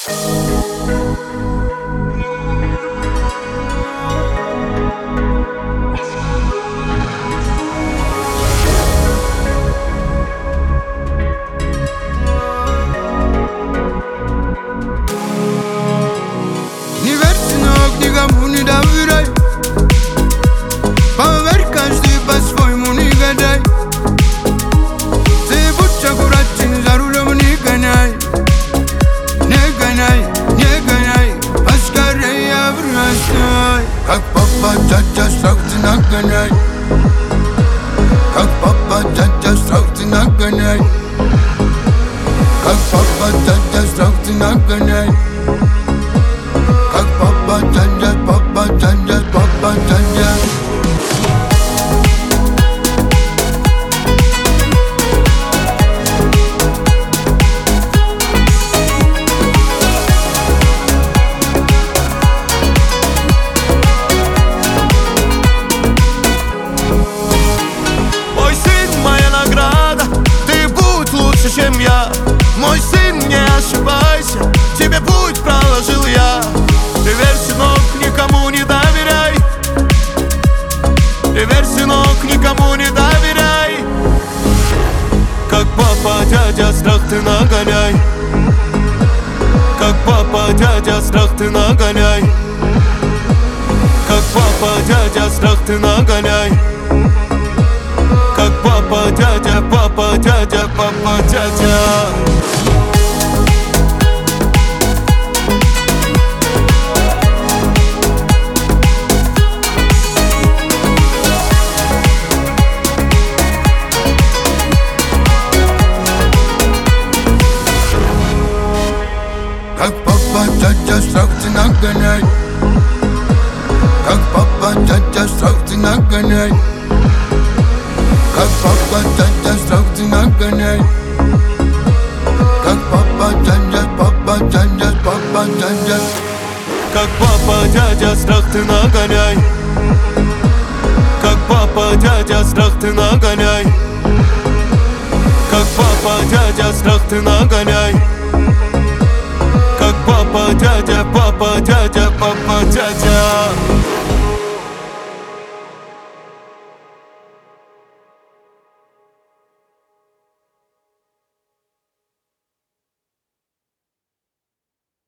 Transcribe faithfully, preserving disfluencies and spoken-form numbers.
Не верь, сынок, никому не доверяй. Поверь, каждый по-своему не гадай. Ты будь аккуратен, за рулем не гоняй. Не гоняй, не гоняй, поскорее бросай. Как папа, дядя, страх ты нагоняй. Как папа, дядя, страх ты нагоняй. Как папа, дядя, страх ты нагоняй. Как папа, дядя, папа, дядя, папа, дядя. Мой сын, моя награда, ты будь лучше, чем я. Мой сын, не ошибайся, тебе путь проложил я. Ты верь, сынок, никому не доверяй. Ты верь, сынок, никому не доверяй. Как папа, дядя, страх ты нагоняй. Как папа, дядя, страх ты нагоняй. Как папа, дядя, страх ты нагоняй. Как папа, дядя, папа, дядя, папа, дядя. Как папа, дядя, страх ты нагоняй. Как папа, дядя, страх ты нагоняй. Как папа, дядя, страх ты нагоняй. Как папа, дядя, папа, дядя, папа, дядя. Как папа, дядя, страх ты нагоняй. Как папа, дядя, страх ты нагоняй. Как папа, дядя, страх ты нагоняй. Как папа, дядя, папа, дядя, папа, дядя.